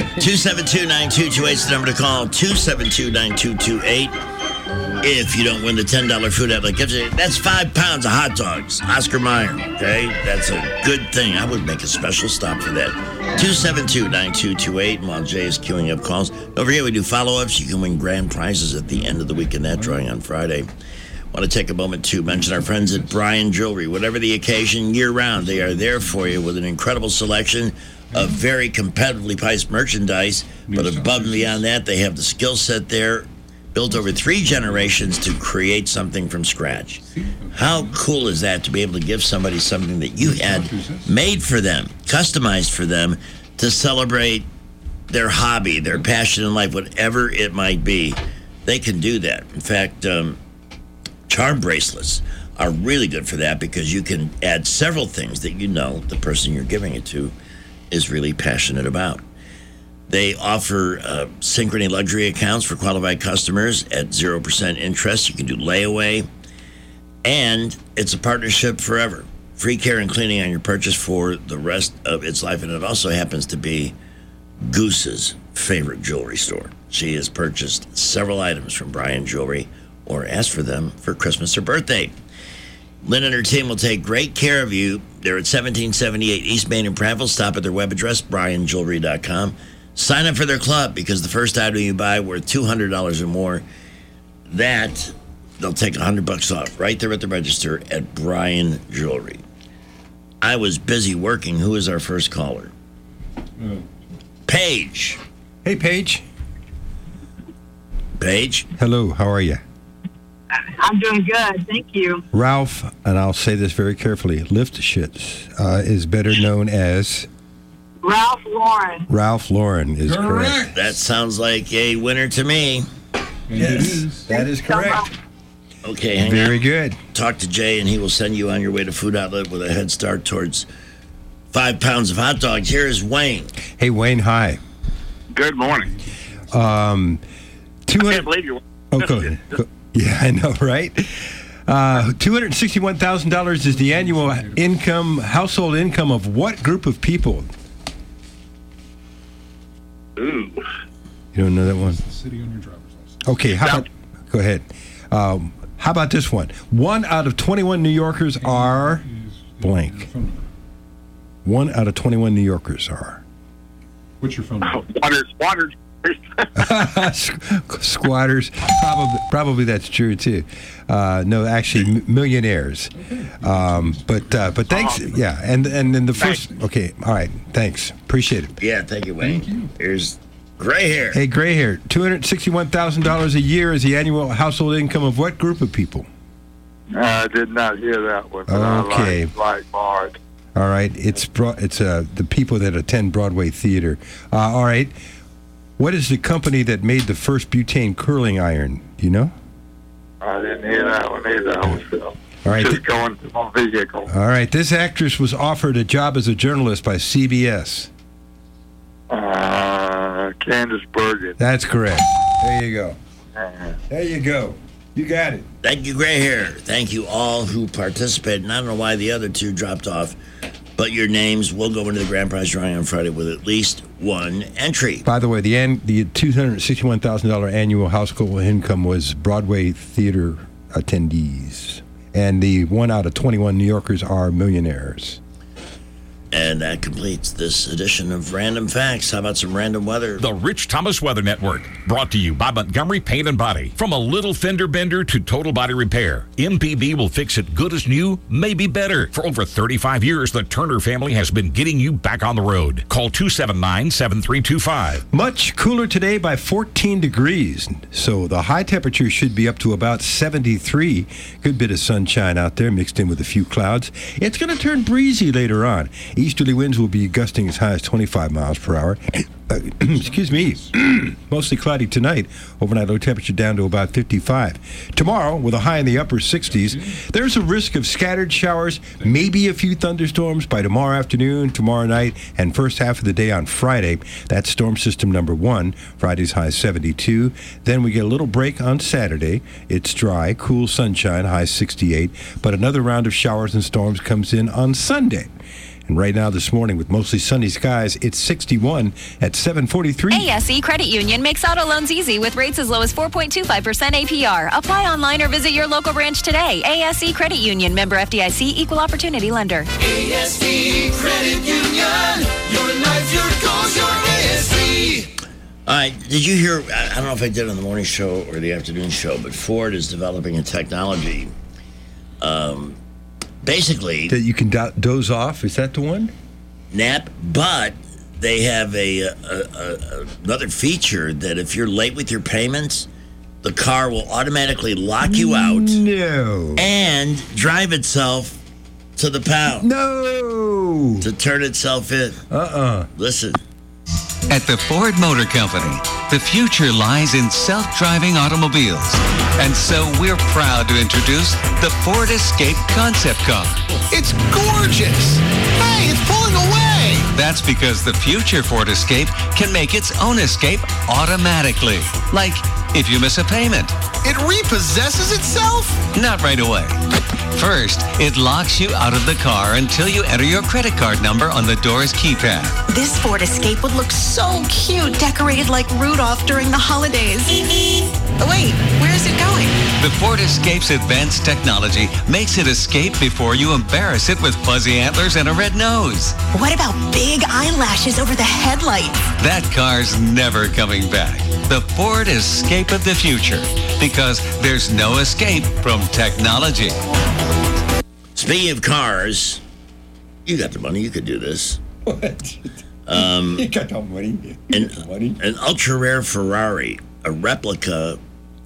272-9228 is the number to call. 272-9228. If you don't win the $10 Food Outlet gift, that's 5 pounds of hot dogs. Oscar Mayer, okay? That's a good thing. I would make a special stop for that. 272-9228. While Jay is queuing up calls. Don't forget, we do follow-ups. You can win grand prizes at the end of the week in that drawing on Friday. Want to take a moment to mention our friends at Bryan Jewelry. Whatever the occasion, year-round, they are there for you with an incredible selection of very competitively priced merchandise. But above and beyond that, they have the skill set there, built over 3 generations to create something from scratch. How cool is that to be able to give somebody something that you had made for them, customized for them, to celebrate their hobby, their passion in life, whatever it might be. They can do that. In fact, charm bracelets are really good for that because you can add several things that you know the person you're giving it to is really passionate about. They offer Synchrony luxury accounts for qualified customers at 0% interest. You can do layaway. And it's a partnership forever. Free care and cleaning on your purchase for the rest of its life. And it also happens to be Goose's favorite jewelry store. She has purchased several items from Bryan Jewelry or asked for them for Christmas or birthday. Lynn and her team will take great care of you. They're at 1778 East Main in Prattville. Stop at their web address, bryanjewelry.com. Sign up for their club because the first item you buy worth $200 or more, that they'll take $100 off right there at the register at Bryan Jewelry. I was busy working. Who is our first caller? Paige. Hey, Paige. Paige. Hello. How are you? I'm doing good. Thank you. Ralph, and I'll say this very carefully, Lifshitz is better known as... Ralph Lauren. Ralph Lauren is correct. That sounds like a winner to me. Yes, that is correct. Okay, hang Very on. good. Talk to Jay, and he will send you on your way to Food Outlet with a head start towards 5 pounds of hot dogs. Here is Wayne. Hey, Wayne, hi. Good morning. 200. I can't believe you're. Oh, go ahead. Yeah, I know, right? $261,000 is the annual household income of what group of people? Ooh. You don't know that one? City on your driver's license. Okay, how about, go ahead. How about this one? 1 out of 21 New Yorkers are blank. 1 out of 21 New Yorkers are. What's your phone number? Squatters. Squatters. Probably that's true too. No, actually, millionaires. But thanks. Yeah, and then the first. Okay, all right. Thanks. Appreciate it. Yeah, thank you, Wayne. Thank you. Here's Gray Hair. Hey, Gray Hair. $261,000 a year is the annual household income of what group of people? I did not hear that one. But Okay. I like Bard. All right. It's the people that attend Broadway theater. All right. What is the company that made the first butane curling iron? Do you know? I didn't hear that one either. I was All right. just going to my vehicle. All right. This actress was offered a job as a journalist by CBS. Candace Bergen. That's correct. There you go. There you go. You got it. Thank you, Gray Hair. Thank you all who participated. And I don't know why the other two dropped off, but your names will go into the grand prize drawing on Friday with at least one entry. By the way, the $261,000 annual household income was Broadway theater attendees. And the 1 out of 21 New Yorkers are millionaires. And that completes this edition of Random Facts. How about some random weather? The Rich Thomas Weather Network, brought to you by Montgomery Paint and Body. From a little fender bender to total body repair, MPB will fix it good as new, maybe better. For over 35 years, the Turner family has been getting you back on the road. Call 279-7325. Much cooler today by 14 degrees. So the high temperature should be up to about 73. Good bit of sunshine out there mixed in with a few clouds. It's going to turn breezy later on. Easterly winds will be gusting as high as 25 miles per hour. Excuse me. Mostly cloudy tonight. Overnight low temperature down to about 55. Tomorrow, with a high in the upper 60s, there's a risk of scattered showers, maybe a few thunderstorms by tomorrow afternoon, tomorrow night, and first half of the day on Friday. That's storm system number 1. Friday's high 72. Then we get a little break on Saturday. It's dry, cool sunshine, high 68. But another round of showers and storms comes in on Sunday. And right now this morning, with mostly sunny skies, it's 61 at 7:43. ASE Credit Union makes auto loans easy with rates as low as 4.25% APR. Apply online or visit your local branch today. ASE Credit Union, member FDIC, equal opportunity lender. ASE Credit Union. Your life, your goals, your ASE. All right, did you hear, I don't know if I did on the morning show or the afternoon show, but Ford is developing a technology basically that you can doze off. Is that the one? Nap, but they have another feature that if you're late with your payments, the car will automatically lock you out. No. And drive itself to the pound. No. To turn itself in. Listen. At the Ford Motor Company, the future lies in self-driving automobiles. And so we're proud to introduce the Ford Escape concept car. It's gorgeous! Hey, it's pulling away! That's because the future Ford Escape can make its own escape automatically. Like if you miss a payment. It repossesses itself? Not right away. First, it locks you out of the car until you enter your credit card number on the door's keypad. This Ford Escape would look so cute, decorated like Rudolph during the holidays. Wait, where is it going? The Ford Escape's advanced technology makes it escape before you embarrass it with fuzzy antlers and a red nose. What about big eyelashes over the headlights? That car's never coming back. The Ford Escape of the future, because there's no escape from technology. Speaking of cars, you got the money. You could do this. What? You got the money. An ultra-rare Ferrari, a replica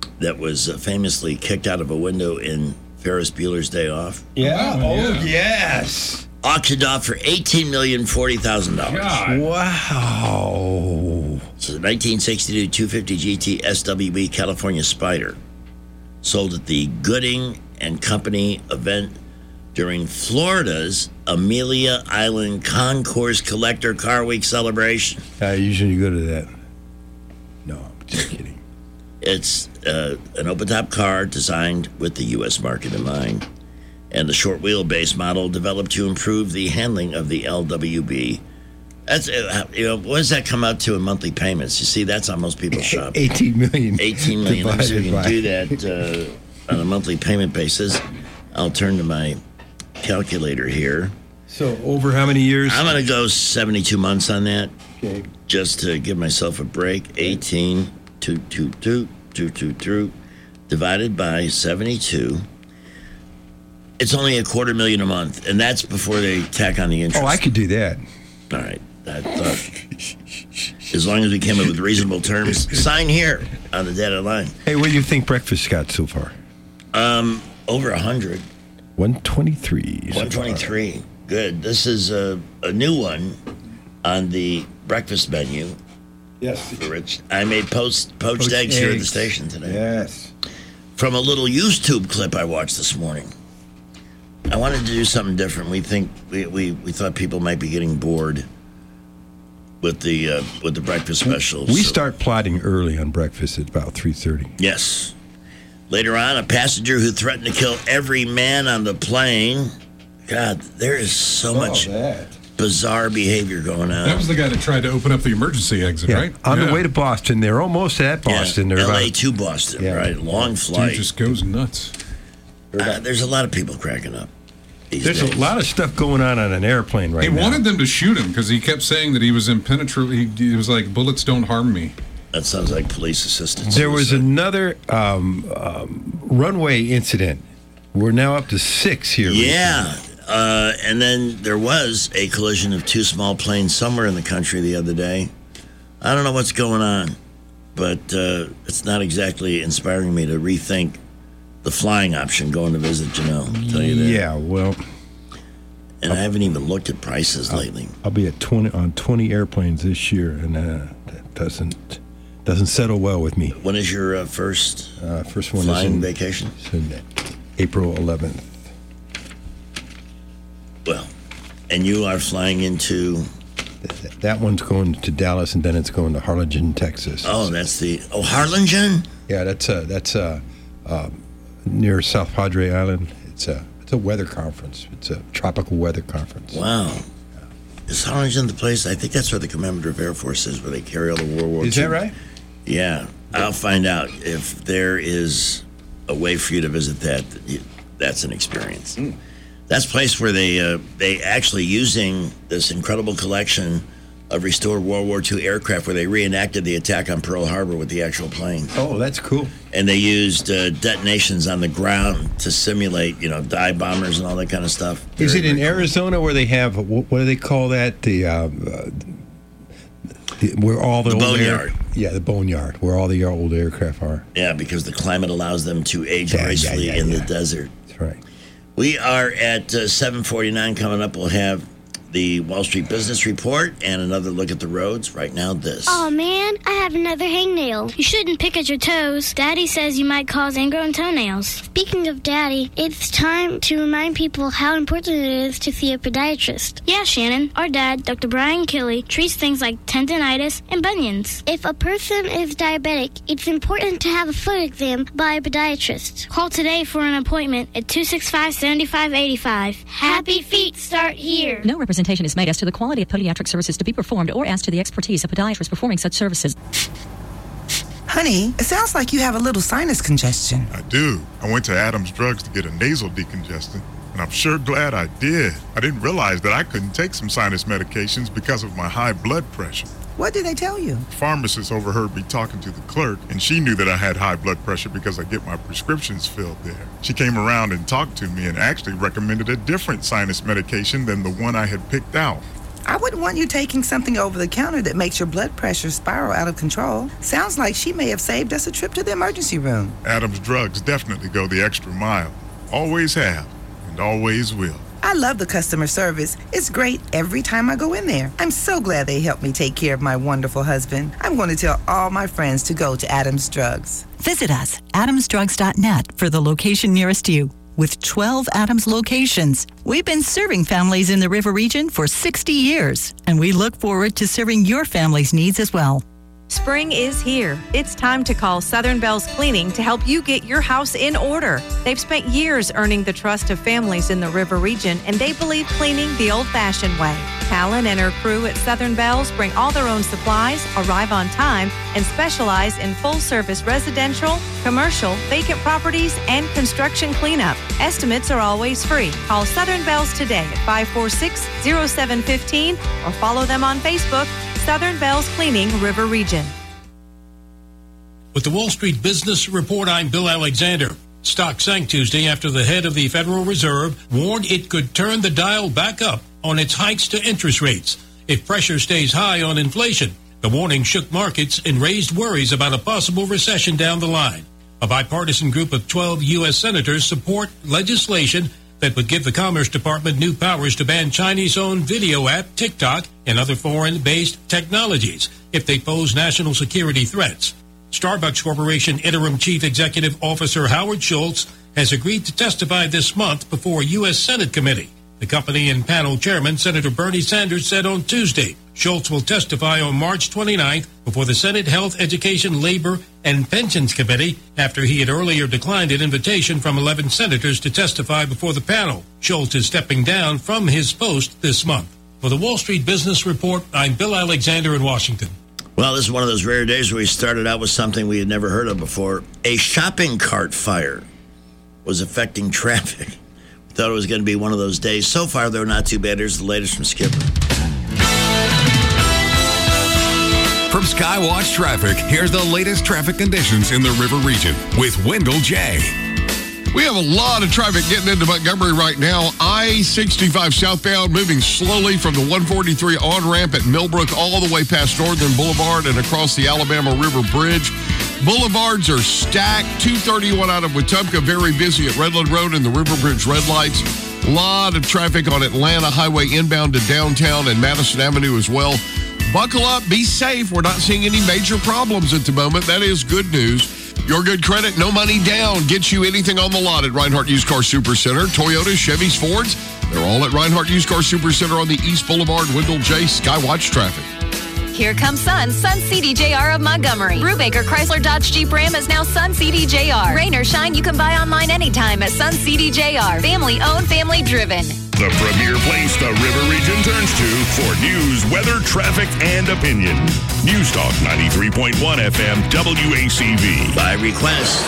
that was famously kicked out of a window in Ferris Bueller's Day Off. Yeah. Yes. Auctioned off for $18,040,000. Wow. So the 1962 250 GT SWE California Spider sold at the Gooding and Company event during Florida's Amelia Island Concourse Collector Car Week celebration. I usually go to that. No, I'm just kidding. It's an open-top car designed with the U.S. market in mind, and the short wheelbase model developed to improve the handling of the LWB. That's what does that come out to in monthly payments? You see, that's how most people shop. 18 million. 18 million. So you divided can do that on a monthly payment basis. I'll turn to my calculator here. So over how many years? I'm going to go 72 months on that. Okay. Just to give myself a break. 18, 222, divided by 72. It's only $250,000 a month, and that's before they tack on the interest. Oh, I could do that. All right. I thought, as long as we came up with reasonable terms, sign here on the data line. Hey, what do you think breakfast got so far? Over 100. 123. 123. Good. This is a new one on the breakfast menu. Yes. For Rich. I made poached eggs here at the station today. Yes. From a little YouTube clip I watched this morning. I wanted to do something different. We thought people might be getting bored with the breakfast specials. We start plotting early on breakfast at about 3:30. Yes. Later on, a passenger who threatened to kill every man on the plane. God, there is so much bizarre behavior going on. That was the guy that tried to open up the emergency exit, right? On the way to Boston. They're almost at Boston. Yeah, They're LA to Boston, right? Long flight. Dude just goes nuts. There's a lot of people cracking up. There's a lot of stuff going on an airplane right now. He wanted them to shoot him because he kept saying that he was impenetrable. He was like, bullets don't harm me. That sounds like police assistance. There was another runway incident. We're now up to 6 here. Yeah. And then there was a collision of two small planes somewhere in the country the other day. I don't know what's going on, but it's not exactly inspiring me to rethink the flying option going to visit Janelle. I'll tell you that. Yeah, well. And I haven't even looked at prices lately. I'll be at 20 airplanes this year, and that doesn't settle well with me. When is your first one flying is vacation? It's in April 11th. Well, and you are flying into... That one's going to Dallas, and then it's going to Harlingen, Texas. Oh, that's Harlingen? Yeah, that's near South Padre Island. It's a weather conference. It's a tropical weather conference. Wow. Is Harlingen the place? I think that's where the Commander of Air Force is, where they carry all the World War II. Is that right? Yeah. I'll find out if there is a way for you to visit that. That's an experience. That's a place where they actually using this incredible collection of restored World War II aircraft where they reenacted the attack on Pearl Harbor with the actual plane. Oh, that's cool. And they used detonations on the ground to simulate, dive bombers and all that kind of stuff. Is it in Arizona where they have, what do they call that? Where all the boneyard. The boneyard, where all the old aircraft are. Yeah, because the climate allows them to age gracefully in the desert. That's right. We are at 7:49. Coming up, we'll have the Wall Street Business Report and another look at the roads. Right now, this. Oh, man, I have another hangnail. You shouldn't pick at your toes. Daddy says you might cause ingrown toenails. Speaking of Daddy, it's time to remind people how important it is to see a podiatrist. Yeah, Shannon, our dad, Dr. Brian Kelly, treats things like tendonitis and bunions. If a person is diabetic, it's important to have a foot exam by a podiatrist. Call today for an appointment at 265-7585. Happy feet start here. No representation is made as to the quality of podiatric services to be performed or as to the expertise of podiatrists performing such services. Honey, it sounds like you have a little sinus congestion. I do. I went to Adams Drugs to get a nasal decongestant, and I'm sure glad I did. I didn't realize that I couldn't take some sinus medications because of my high blood pressure. What did they tell you? The pharmacist overheard me talking to the clerk, and she knew that I had high blood pressure because I get my prescriptions filled there. She came around and talked to me and actually recommended a different sinus medication than the one I had picked out. I wouldn't want you taking something over the counter that makes your blood pressure spiral out of control. Sounds like she may have saved us a trip to the emergency room. Adam's Drugs definitely go the extra mile. Always have, and always will. I love the customer service. It's great every time I go in there. I'm so glad they helped me take care of my wonderful husband. I'm going to tell all my friends to go to Adam's Drugs. Visit us, adamsdrugs.net, for the location nearest you. With 12 Adams locations, we've been serving families in the River Region for 60 years, and we look forward to serving your family's needs as well. Spring is here. It's time to call Southern Bells Cleaning to help you get your house in order. They've spent years earning the trust of families in the River Region, and they believe cleaning the old-fashioned way. Callan and her crew at Southern Bells bring all their own supplies, arrive on time, and specialize in full-service residential, commercial, vacant properties, and construction cleanup. Estimates are always free. Call Southern Bells today at 546-0715 or follow them on Facebook, Southern Bells Cleaning, River Region. With the Wall Street Business Report, I'm Bill Alexander. Stocks sank Tuesday after the head of the Federal Reserve warned it could turn the dial back up on its hikes to interest rates if pressure stays high on inflation. The warning shook markets and raised worries about a possible recession down the line. A bipartisan group of 12 U.S. senators support legislation that would give the Commerce Department new powers to ban Chinese-owned video app TikTok and other foreign-based technologies if they pose national security threats. Starbucks Corporation Interim Chief Executive Officer Howard Schultz has agreed to testify this month before a U.S. Senate committee. The company and panel chairman, Senator Bernie Sanders, said on Tuesday Schultz will testify on March 29th before the Senate Health, Education, Labor, and Pensions Committee after he had earlier declined an invitation from 11 senators to testify before the panel. Schultz is stepping down from his post this month. For the Wall Street Business Report, I'm Bill Alexander in Washington. Well, this is one of those rare days where we started out with something we had never heard of before. A shopping cart fire was affecting traffic. We thought it was going to be one of those days. So far, though, not too bad. Here's the latest from Skipper. From Skywatch Traffic, here's the latest traffic conditions in the River Region with Wendell J. We have a lot of traffic getting into Montgomery right now. I-65 southbound moving slowly from the 143 on-ramp at Millbrook all the way past Northern Boulevard and across the Alabama River Bridge. Boulevards are stacked. 231 out of Wetumpka, very busy at Redland Road and the River Bridge red lights. A lot of traffic on Atlanta Highway inbound to downtown and Madison Avenue as well. Buckle up, be safe. We're not seeing any major problems at the moment. That is good news. Your good credit, no money down. Gets you anything on the lot at Reinhardt Used Car Supercenter. Toyotas, Chevys, Fords, they're all at Reinhardt Used Car Supercenter on the East Boulevard. Wendell J. Skywatch Traffic. Here comes Sun CDJR of Montgomery. Brubaker Chrysler Dodge Jeep Ram is now Sun CDJR. Rain or shine, you can buy online anytime at Sun CDJR. Family owned, family driven. The premier place the River Region turns to for news, weather, traffic, and opinion. News Talk 93.1 FM WACV. By request.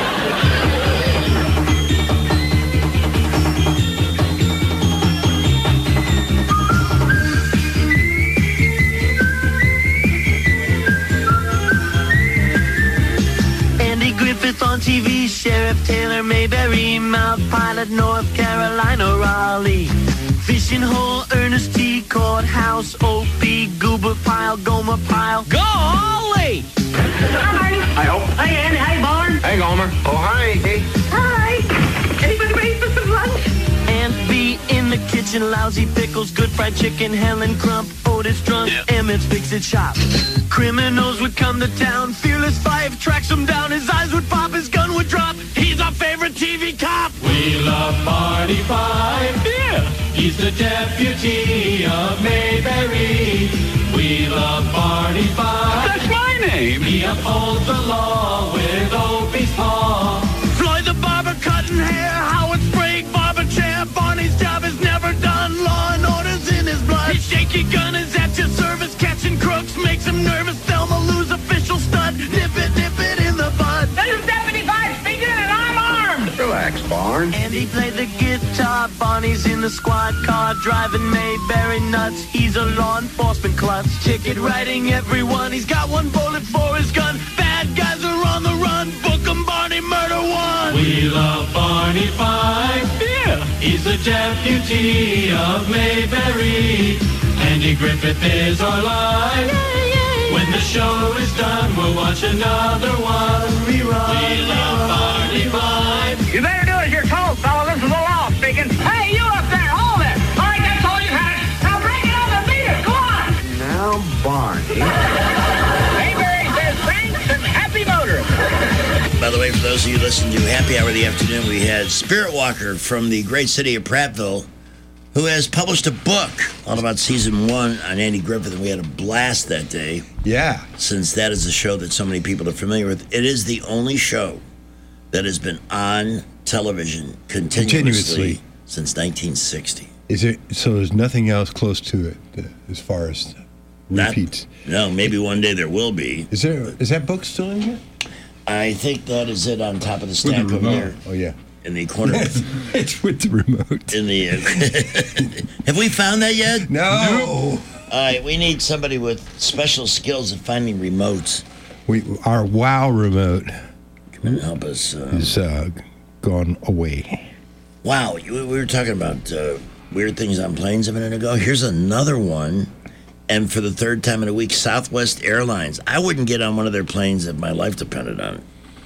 Andy Griffith on TV, Sheriff Taylor Mayberry, Mount Pilot, North Carolina, Raleigh, Fishing Hole, Ernest T, Courthouse, O.P., Goober Pile, Gomer Pile. Golly! Hi, Marty. Hi, Hope. Hi, Andy. Hi, Barn. Hey, Gomer. Oh, hi, Kate. Hi. Anybody ready for some lunch? Aunt B in the kitchen, lousy pickles, good fried chicken, Helen Crump, Otis drunk, Emmett's fix-it shop. Criminals would come to town, Fearless Five tracks him down, his eyes would pop, his gun would drop, he's our favorite TV cop. We love Marty Five. Yeah. He's the deputy of Mayberry. We love Marty Five. That's my name. He upholds the law with Opie's paw. Floyd the barber cutting hair, Howard Sprague barber chair, Barney's job is never done, Law and Order's in his blood. His shaky gun is at your service, catching crooks makes him nervous, Thelma Lou's official stud, nip it in the bud. This is Deputy Five speaking and I'm armed. Relax, Barn. Andy played the guitar, Barney's in the squad car, driving Mayberry nuts, he's a law enforcement klutz, ticket writing everyone, he's got one bullet for his gun, bad guys are on the run, book 'em Barney, murder one. We love Barney Five. Yeah. He's the deputy of Mayberry. Andy Griffith is our life. When the show is done, we'll watch another one. Rerun. We love Party Vibe. You better do as you're told, fella. This is the law speaking. Hey, you up there, hold it. All right, that's all you had. Now break it up and beat it. Go on. Now, Barney. Hey, Barry says thanks and happy motoring. By the way, for those of you listening to Happy Hour of the Afternoon, we had Spirit Walker from the great city of Prattville, who has published a book all about season 1 on Andy Griffith, and we had a blast that day. Yeah. Since that is a show that so many people are familiar with. It is the only show that has been on television continuously since 1960. Is there? So there's nothing else close to it as far as repeats? No, maybe one day there will be. Is that book still in here? I think that is it on top of the stack over there. Oh, yeah. In the corner. It's with the remote. In the Have we found that yet? No. All right, we need somebody with special skills at finding remotes. Our WOW remote come and help us. Is gone away. Wow, we were talking about weird things on planes a minute ago. Here's another one. And for the third time in a week, Southwest Airlines. I wouldn't get on one of their planes if my life depended on it.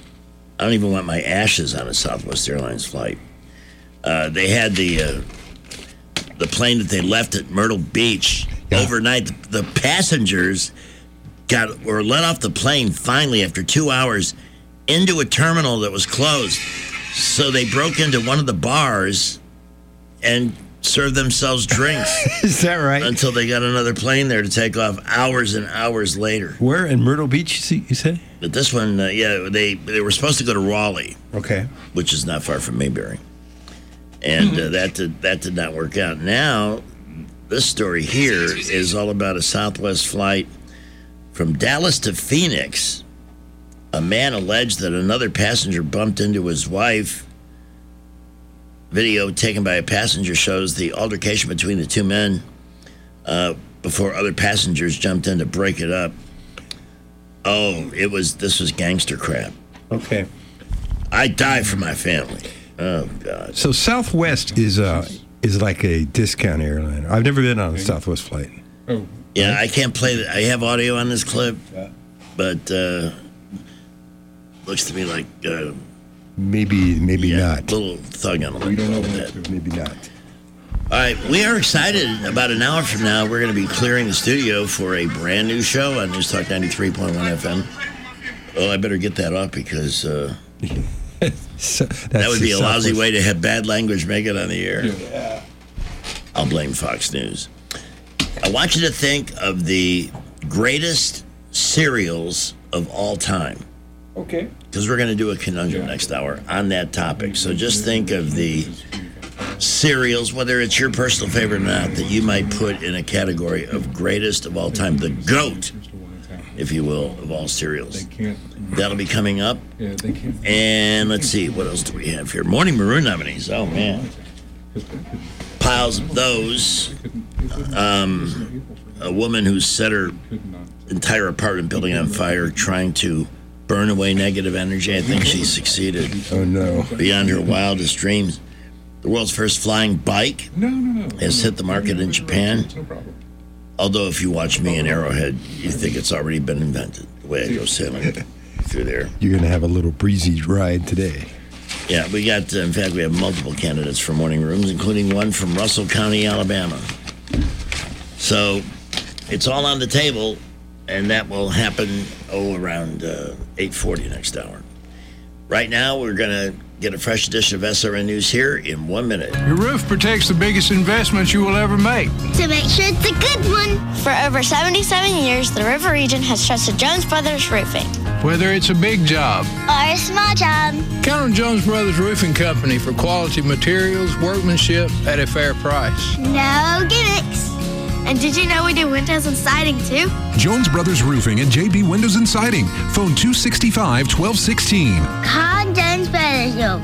I don't even want my ashes on a Southwest Airlines flight. They had the plane that they left at Myrtle Beach overnight. The passengers were let off the plane finally after 2 hours into a terminal that was closed. So they broke into one of the bars and served themselves drinks. Is that right? Until they got another plane there to take off hours and hours later. Where in Myrtle Beach, you said? But this one, they were supposed to go to Raleigh. Okay. Which is not far from Mayberry. And that did not work out. Now, this story here is all about a Southwest flight from Dallas to Phoenix. A man alleged that another passenger bumped into his wife. Video taken by a passenger shows the altercation between the two men before other passengers jumped in to break it up. Oh, this was gangster crap. Okay. I die for my family. Oh, God. So Southwest is like a discount airline. I've never been on a Southwest flight. Oh. Yeah, I can't play that. I have audio on this clip, but looks to me like... Maybe not. A little thug on the We don't know that. Maybe not. All right, we are excited. About an hour from now, we're going to be clearing the studio for a brand new show on News Talk 93.1 FM. Oh, I better get that off because that would be a lousy way to have bad language make it on the air. Yeah. I'll blame Fox News. I want you to think of the greatest cereals of all time. Okay. Because we're going to do a conundrum next hour on that topic. So just think of the cereals, whether it's your personal favorite or not, that you might put in a category of greatest of all time. The GOAT, if you will, of all cereals. That'll be coming up. And let's see, what else do we have here? Morning Maroon nominees. Oh, man. Piles of those. A woman who set her entire apartment building on fire trying to burn away negative energy. I think she succeeded. Oh, no. Beyond her wildest dreams. The world's first flying bike has hit the market in Japan. No problem. Although if you watch me in Arrowhead, you think it's already been invented, the way I go sailing through there. You're going to have a little breezy ride today. Yeah, we got, in fact, we have multiple candidates for morning rooms, including one from Russell County, Alabama. So it's all on the table. And that will happen, around 8:40 next hour. Right now, we're going to get a fresh edition of SRN News here in 1 minute. Your roof protects the biggest investment you will ever make. To make sure it's a good one. For over 77 years, the River Region has trusted Jones Brothers Roofing. Whether it's a big job or a small job. Count on Jones Brothers Roofing Company for quality materials, workmanship at a fair price. No gimmicks. And did you know we do windows and siding too? Jones Brothers Roofing and JB Windows and Siding. Phone 265-1216. Call Jones Brothers.